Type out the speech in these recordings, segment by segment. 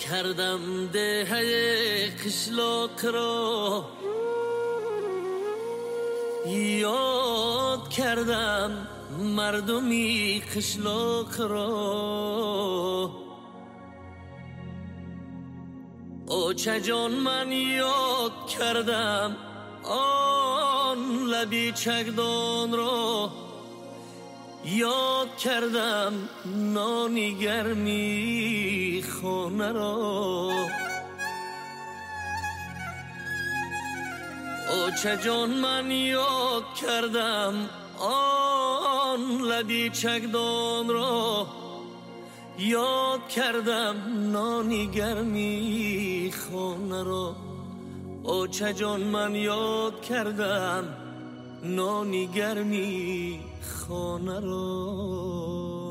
کردم دهه قشلاق را، یاد کردم مردمی قشلاق را. اوچه جان من یاد کردم آن لبی چکدان را، یاد کردم نانی گرمی خانه را. اوچه جان من یاد کردم آن لبی چکدان را، یاد کردم نانی گرمی خانه را. اوچه جان من یاد کردم نانی گرمی خانه را.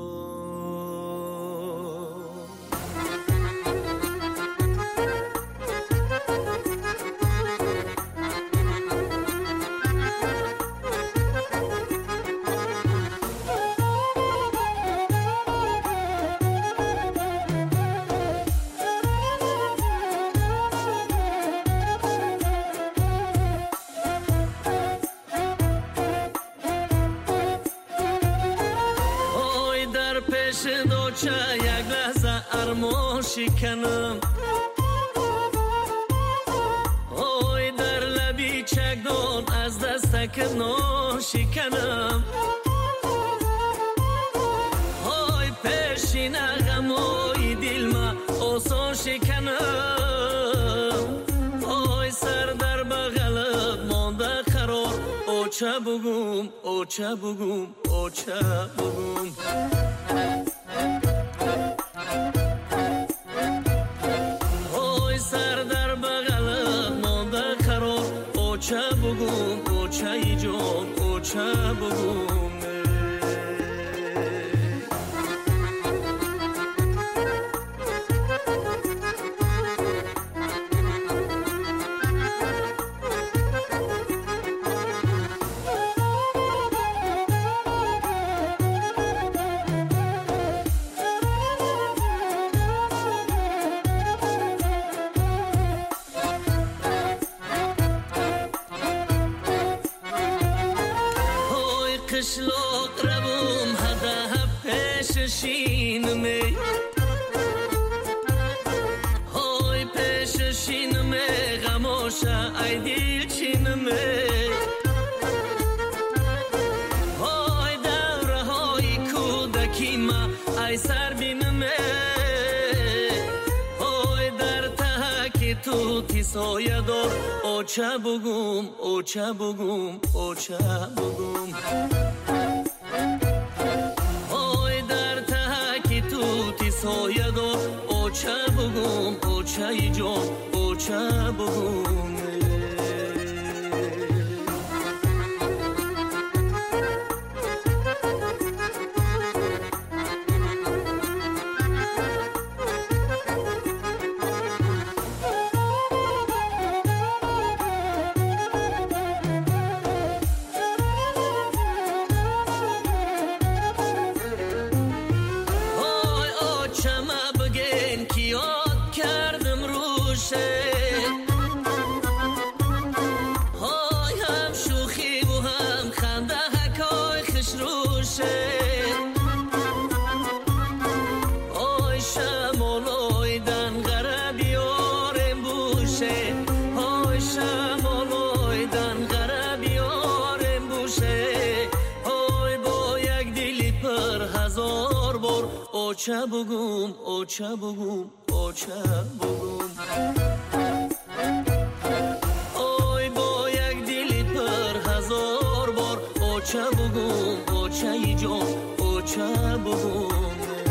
دوچه یک لحظه ارمان شکنم، اوی در لبی چکدان از دستک نان شکنم، اوی پیشین غمای دل ما آسان شکنم، اوی سر در بغلت مانده قرار، اوچه بگم اوچه بگم اوچه بگم. سر در بغلت مانده قرار، اوچه بگم اوچه جان اوچه بگم. قشلاق روم هده پیش شینمی، های پیش شینمی غماشه ای دیل چینمی، های دوره های کودکی ما ای سر بینمی، های در تهکی تو تی سایه دار، اوچه بگم اوچه بگم اوچه بگم. های در تهکی تو تی سایه دار، اوچه بگم اوچه جان اوچه بگم. یاد کردم روشه، های هم شوخی و هم خنده حکای خوش روشه، های شمالای دنگره بیارم بوشه، های شمالای دنگره بیارم بوشه، های با یک دلی پر هزار بار، اوچه بگم اوچه بگم اوچه بگم. اوی با یک دلی پر هزار بار، اوچه بگم اوچه جان اوچه بگم.